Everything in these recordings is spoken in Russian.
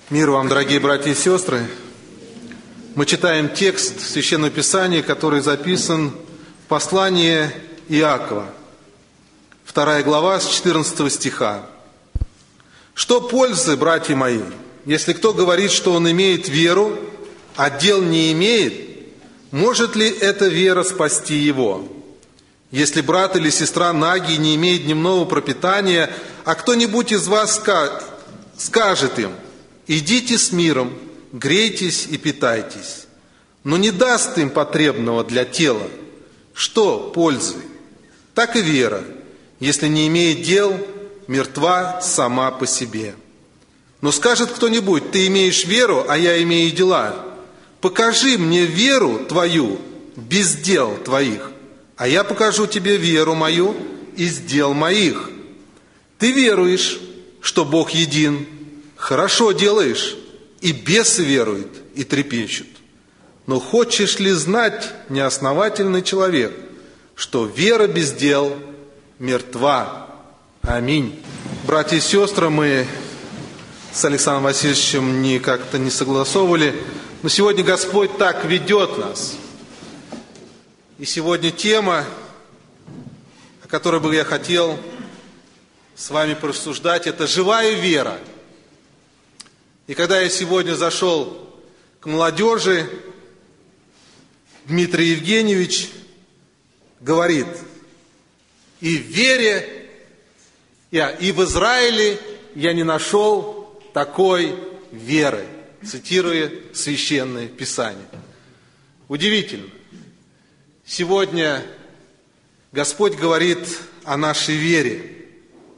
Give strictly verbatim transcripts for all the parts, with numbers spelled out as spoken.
Мир вам, дорогие братья и сестры! Мы читаем текст Священного Писания, который записан в послании Иакова, вторая глава, с четырнадцатого стиха. «Что пользы, братья мои, если кто говорит, что он имеет веру, а дел не имеет, может ли эта вера спасти его? Если брат или сестра наги не имеет дневного пропитания, а кто-нибудь из вас скажет им: идите с миром, грейтесь и питайтесь, но не даст им потребного для тела, что пользы? Так и вера, если не имеет дел, мертва сама по себе. Но скажет кто-нибудь: ты имеешь веру, а я имею дела. Покажи мне веру твою без дел твоих, а я покажу тебе веру мою из дел моих. Ты веруешь, что Бог един, хорошо делаешь, и бесы веруют и трепещут. Но хочешь ли знать, неосновательный человек, что вера без дел мертва? Аминь». Братья и сестры, мы с Александром Васильевичем не как-то не согласовывали, но сегодня Господь так ведет нас. И сегодня тема, о которой бы я хотел с вами порассуждать, это живая вера. И когда я сегодня зашел к молодежи, Дмитрий Евгеньевич говорит: и в вере, я, и в Израиле я не нашел такой веры, цитируя Священное Писание. Удивительно. Сегодня Господь говорит о нашей вере,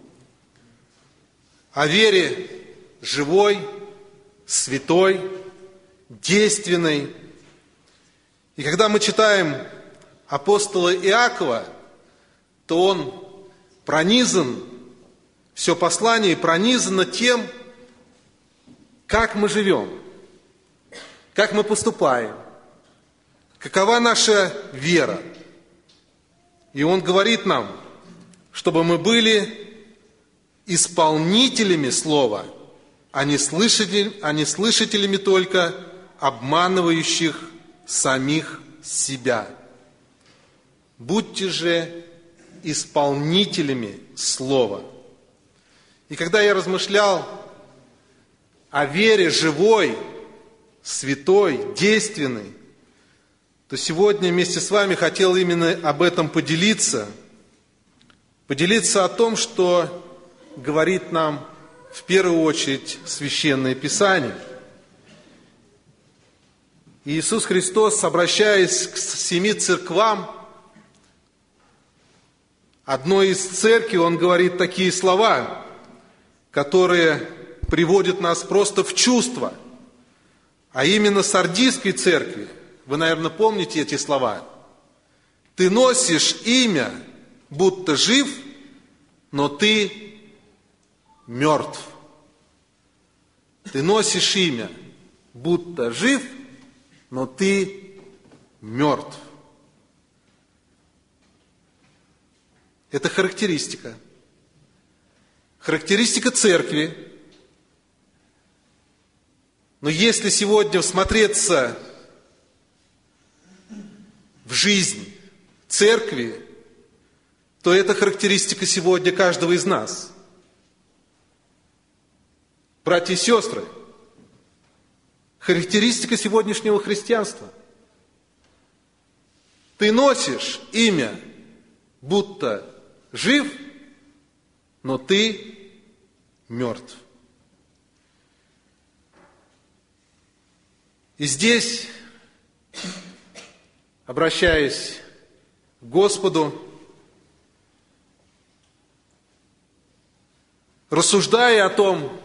о вере живой, святой, действенной. И когда мы читаем апостола Иакова, то он пронизан, все послание пронизано тем, как мы живем, как мы поступаем, какова наша вера. И он говорит нам, чтобы мы были исполнителями слова, а не слышателями, а не слышателями только, обманывающих самих себя. Будьте же исполнителями слова. И когда я размышлял о вере живой, святой, действенной, то сегодня вместе с вами хотел именно об этом поделиться. Поделиться о том, что говорит нам в первую очередь Священное Писание. Иисус Христос, обращаясь к семи церквам, одной из церквей, Он говорит такие слова, которые приводят нас просто в чувство. А именно Сардийской церкви, вы, наверное, помните эти слова: «Ты носишь имя, будто жив, но ты мертв». Ты носишь имя, будто жив, но ты мертв. Это характеристика. Характеристика церкви. Но если сегодня всмотреться в жизнь церкви, то это характеристика сегодня каждого из нас. Братья и сестры, характеристика сегодняшнего христианства. Ты носишь имя, будто жив, но ты мертв. И здесь, обращаясь к Господу, рассуждая о том,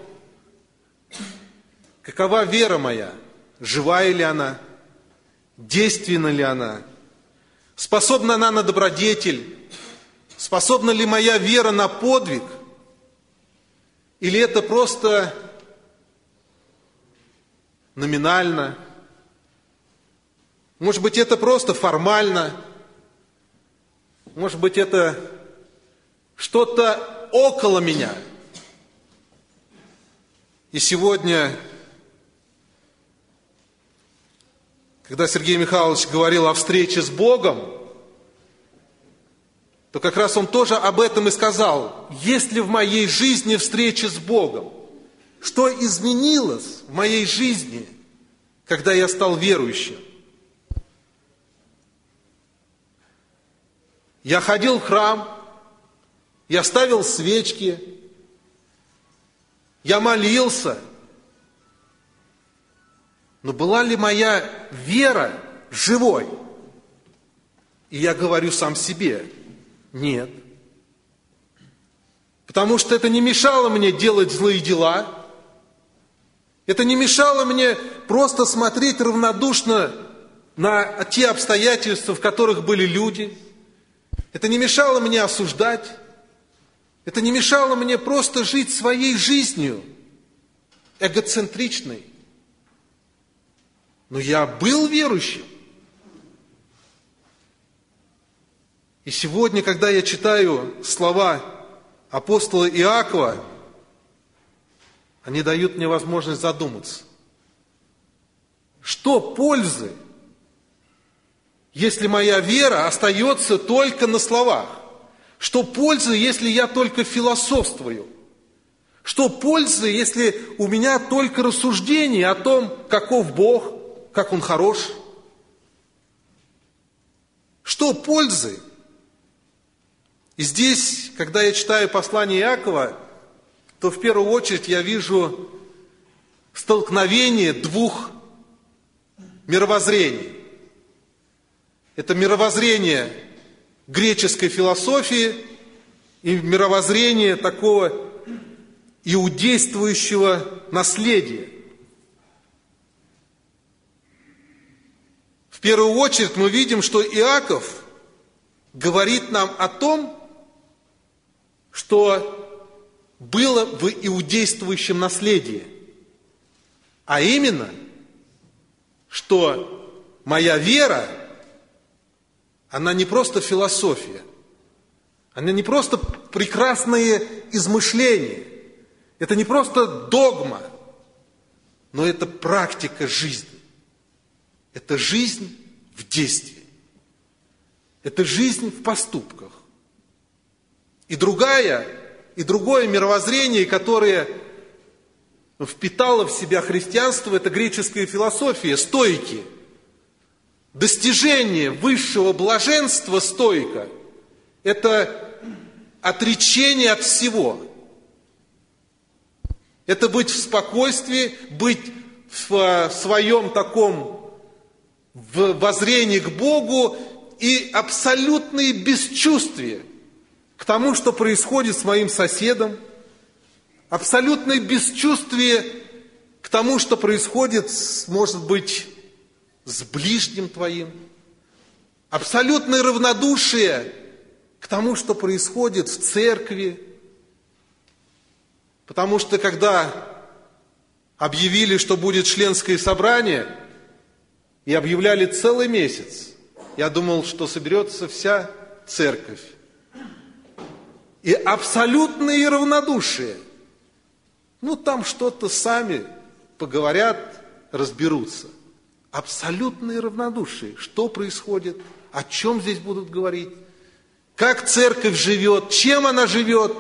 какова вера моя, живая ли она, действенна ли она, способна она на добродетель, способна ли моя вера на подвиг, или это просто номинально, может быть, это просто формально, может быть, это что-то около меня. И сегодня когда Сергей Михайлович говорил о встрече с Богом, то как раз он тоже об этом и сказал. Есть ли в моей жизни встреча с Богом? Что изменилось в моей жизни, когда я стал верующим? Я ходил в храм, я ставил свечки, я молился. Но была ли моя вера живой? И я говорю сам себе, нет. Потому что это не мешало мне делать злые дела. Это не мешало мне просто смотреть равнодушно на те обстоятельства, в которых были люди. Это не мешало мне осуждать. Это не мешало мне просто жить своей жизнью, эгоцентричной. Но я был верующим. И сегодня, когда я читаю слова апостола Иакова, они дают мне возможность задуматься. Что пользы, если моя вера остается только на словах? Что пользы, если я только философствую? Что пользы, если у меня только рассуждения о том, каков Бог, как Он хорош? Что пользы? И здесь, когда я читаю послание Иакова, то в первую очередь я вижу столкновение двух мировоззрений. Это мировоззрение греческой философии и мировоззрение такого иудействующего наследия. В первую очередь мы видим, что Иаков говорит нам о том, что было в иудействующем наследии. А именно, что моя вера, она не просто философия, она не просто прекрасные измышления, это не просто догма, но это практика жизни. Это жизнь в действии. Это жизнь в поступках. И другая, и другое мировоззрение, которое впитало в себя христианство, это греческая философия, стоики. Достижение высшего блаженства стоика – это отречение от всего. Это быть в спокойствии, быть в своем таком в воззрении к Богу и абсолютное бесчувствие к тому, что происходит с моим соседом, абсолютное бесчувствие к тому, что происходит, может быть, с ближним твоим, абсолютное равнодушие к тому, что происходит в церкви. Потому что когда объявили, что будет членское собрание, и объявляли целый месяц, я думал, что соберется вся церковь. И абсолютное равнодушие. Ну, там что-то сами поговорят, разберутся. Абсолютное равнодушие. Что происходит? О чем здесь будут говорить? Как церковь живет? Чем она живет?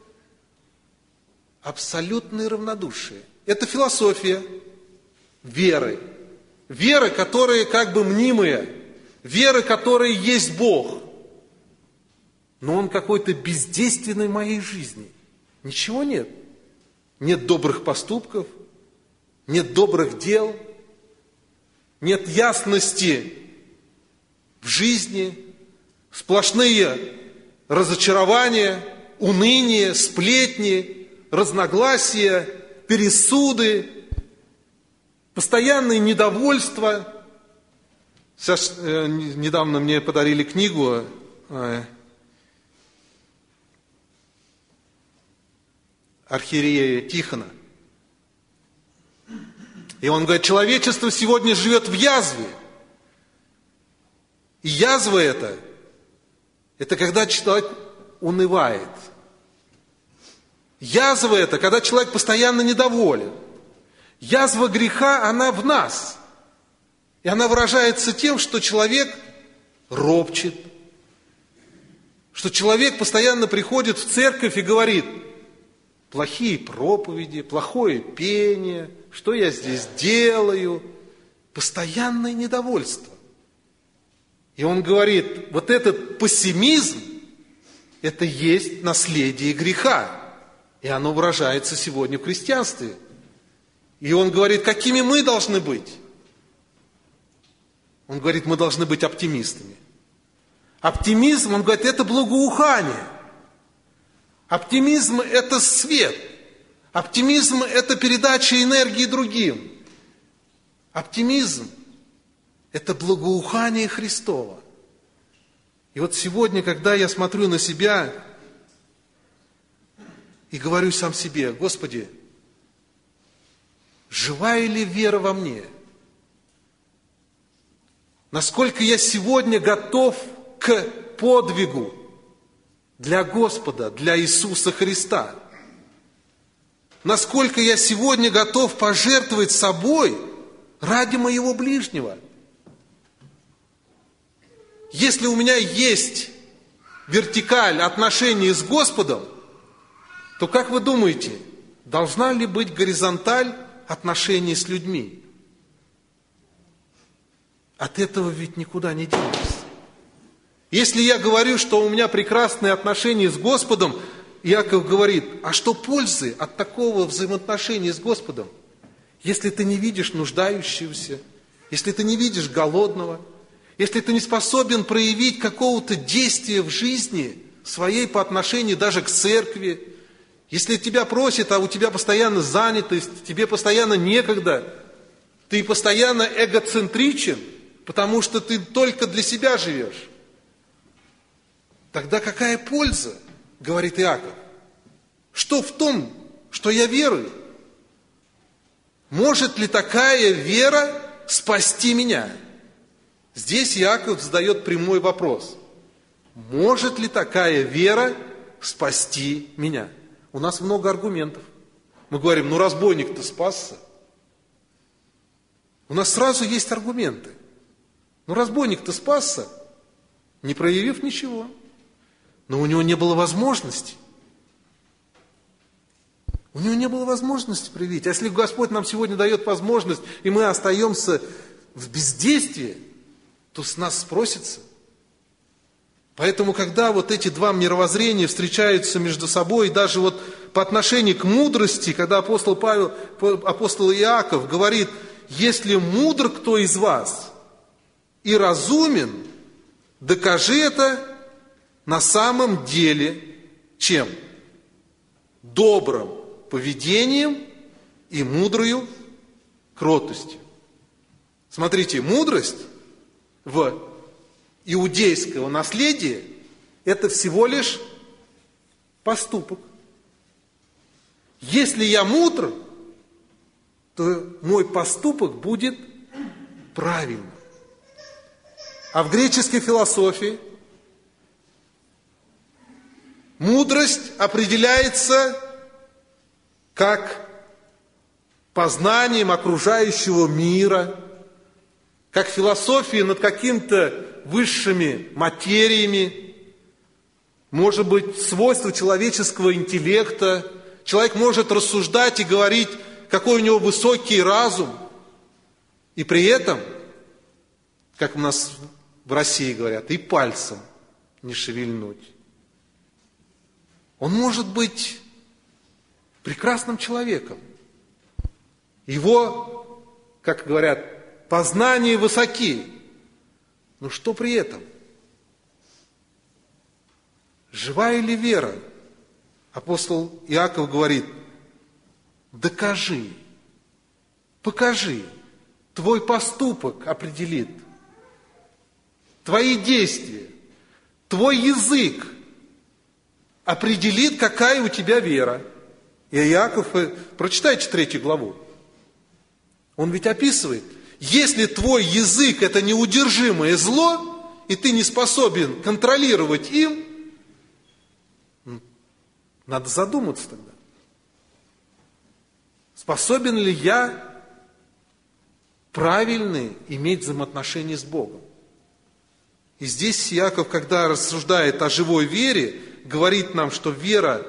Абсолютное равнодушие. Это философия веры. Вера, которая как бы мнимая. Вера, которая есть Бог. Но Он какой-то бездейственный в моей жизни. Ничего нет. Нет добрых поступков, нет добрых дел, нет ясности в жизни, сплошные разочарования, уныние, сплетни, разногласия, пересуды, постоянное недовольство. Сейчас, э, недавно мне подарили книгу э, архиерея Тихона. И он говорит, человечество сегодня живет в язве. И язва это, это когда человек унывает. Язва это, когда человек постоянно недоволен. Язва греха, она в нас. И И она выражается тем, что человек ропчет, что человек постоянно приходит в церковь и говорит: плохие проповеди, плохое пение, что я здесь делаю, постоянное недовольство. И он говорит, вот этот пессимизм, это есть наследие греха. И оно выражается сегодня в христианстве. И он говорит, какими мы должны быть? Он говорит, мы должны быть оптимистами. Оптимизм, он говорит, это благоухание. Оптимизм – это свет. Оптимизм – это передача энергии другим. Оптимизм – это благоухание Христова. И вот сегодня, когда я смотрю на себя и говорю сам себе, Господи, живая ли вера во мне? Насколько я сегодня готов к подвигу для Господа, для Иисуса Христа? Насколько я сегодня готов пожертвовать собой ради моего ближнего? Если у меня есть вертикаль отношений с Господом, то, как вы думаете, должна ли быть горизонталь отношений с людьми? От этого ведь никуда не денешься. Если я говорю, что у меня прекрасные отношения с Господом, Иаков говорит, а что пользы от такого взаимоотношения с Господом, если ты не видишь нуждающегося, если ты не видишь голодного, если ты не способен проявить какого-то действия в жизни своей по отношению даже к церкви, если тебя просят, а у тебя постоянно занятость, тебе постоянно некогда, ты постоянно эгоцентричен, потому что ты только для себя живешь, тогда какая польза, говорит Иаков? Что в том, что я верую? Может ли такая вера спасти меня? Здесь Иаков задает прямой вопрос. Может ли такая вера спасти меня? У нас много аргументов. Мы говорим, ну разбойник-то спасся. У нас сразу есть аргументы. Ну разбойник-то спасся, не проявив ничего. Но у него не было возможности. У него не было возможности проявить. А если Господь нам сегодня дает возможность, и мы остаемся в бездействии, то с нас спросится. Поэтому, когда вот эти два мировоззрения встречаются между собой, и даже вот по отношению к мудрости, когда апостол Павел, апостол Иаков говорит, если мудр кто из вас и разумен, докажи это на самом деле чем? Добрым поведением и мудрою кротостью. Смотрите, мудрость в иудейского наследия – это всего лишь поступок. Если я мудр, то мой поступок будет правильным. А в греческой философии мудрость определяется как познанием окружающего мира, как философией над какими-то высшими материями, может быть, свойство человеческого интеллекта. Человек может рассуждать и говорить, какой у него высокий разум, и при этом, как у нас в России говорят, и пальцем не шевельнуть. Он может быть прекрасным человеком. Его, как говорят, познания высоки. Но что при этом? Живая ли вера? Апостол Иаков говорит, докажи, покажи, твой поступок определит, твои действия, твой язык определит, какая у тебя вера. И Иаков, прочитайте третью главу, он ведь описывает, если твой язык это неудержимое зло, и ты не способен контролировать им, надо задуматься тогда. Способен ли я правильные иметь взаимоотношения с Богом. И здесь Иаков, когда рассуждает о живой вере, говорит нам, что вера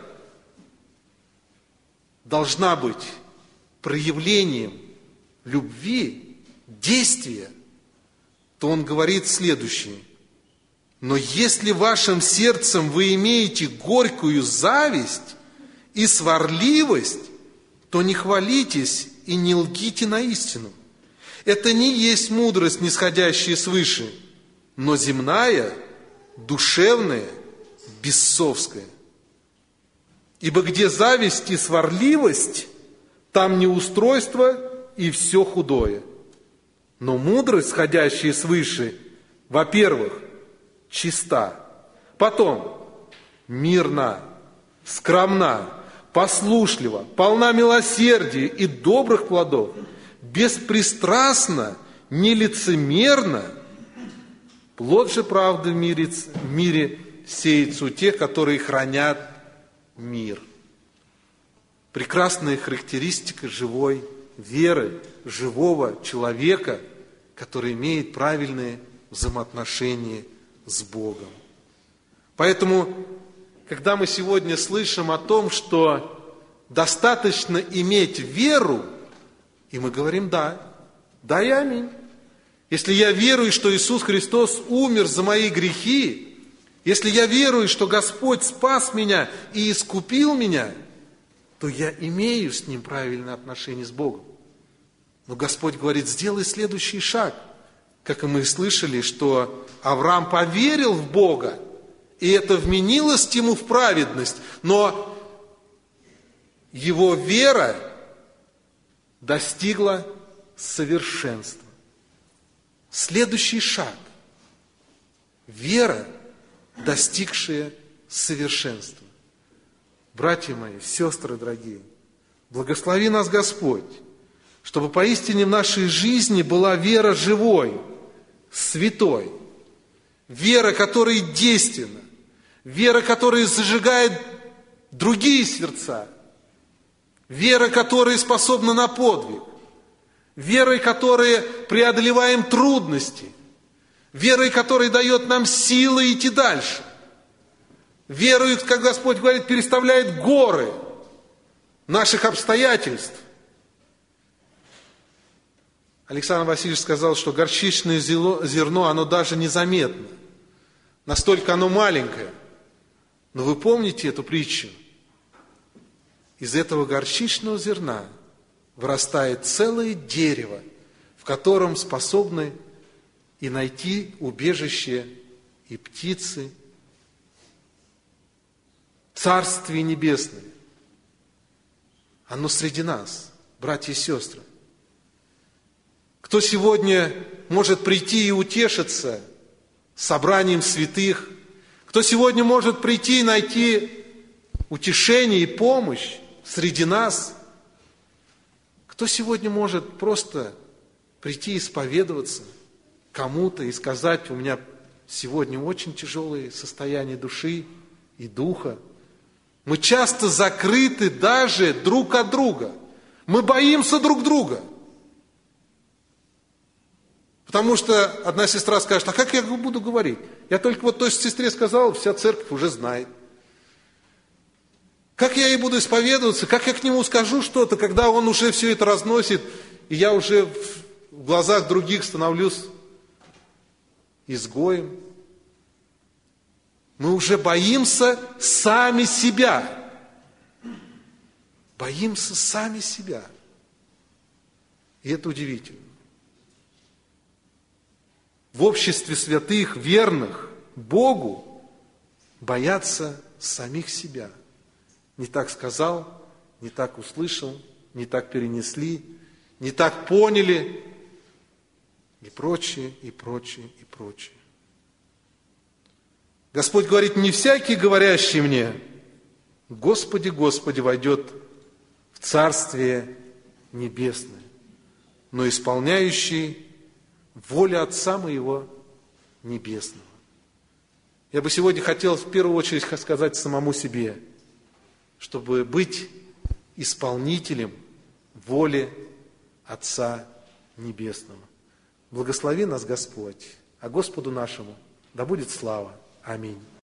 должна быть проявлением любви, действия, то он говорит следующее. Но если вашим сердцем вы имеете горькую зависть и сварливость, то не хвалитесь и не лгите на истину. Это не есть мудрость, нисходящая свыше, но земная, душевная, бесовская. Ибо где зависть и сварливость, там неустройство и все худое. Но мудрость, сходящая свыше, во-первых, чиста, потом мирна, скромна, послушлива, полна милосердия и добрых плодов, беспристрастна, нелицемерна. Плод же правды в мире, в мире сеется у тех, которые хранят мир. Прекрасная характеристика живой веры, живого человека, который имеет правильные взаимоотношения с Богом. Поэтому, когда мы сегодня слышим о том, что достаточно иметь веру, и мы говорим «да», «да» и «аминь». Если я верую, что Иисус Христос умер за мои грехи, если я верую, что Господь спас меня и искупил меня, то я имею с Ним правильное отношение с Богом. Но Господь говорит, сделай следующий шаг. Как и мы слышали, что Авраам поверил в Бога, и это вменилось ему в праведность, но его вера достигла совершенства. Следующий шаг. Вера, достигшая совершенства. Братья мои, сестры дорогие, благослови нас Господь, чтобы поистине в нашей жизни была вера живой, святой, вера, которая действенна, вера, которая зажигает другие сердца, вера, которая способна на подвиг, верой, которая преодолеваем трудности, верой, которая дает нам силы идти дальше, верой, как Господь говорит, переставляет горы наших обстоятельств. Александр Васильевич сказал, что горчичное зерно, оно даже незаметно, настолько оно маленькое. Но вы помните эту притчу? Из этого горчичного зерна вырастает целое дерево, в котором способны и найти убежище и птицы, Царствие Небесное. Оно среди нас, братья и сестры. Кто сегодня может прийти и утешиться собранием святых? Кто сегодня может прийти и найти утешение и помощь среди нас? Кто сегодня может просто прийти и исповедоваться кому-то и сказать, у меня сегодня очень тяжелое состояние души и духа? Мы часто закрыты даже друг от друга. Мы боимся друг друга. Потому что одна сестра скажет, а как я буду говорить? Я только вот той сестре сказал, вся церковь уже знает. Как я ей буду исповедоваться, как я к нему скажу что-то, когда он уже все это разносит, и я уже в глазах других становлюсь изгоем. Мы уже боимся сами себя. Боимся сами себя. И это удивительно. В обществе святых, верных Богу, боятся самих себя. Не так сказал, не так услышал, не так перенесли, не так поняли, и прочее, и прочее, и прочее. Господь говорит, не всякий, говорящий мне, Господи, Господи, войдет в Царствие Небесное, но исполняющий волю Отца моего Небесного. Я бы сегодня хотел в первую очередь сказать самому себе, чтобы быть исполнителем воли Отца Небесному. Благослови нас Господь, а Господу нашему да будет слава. Аминь.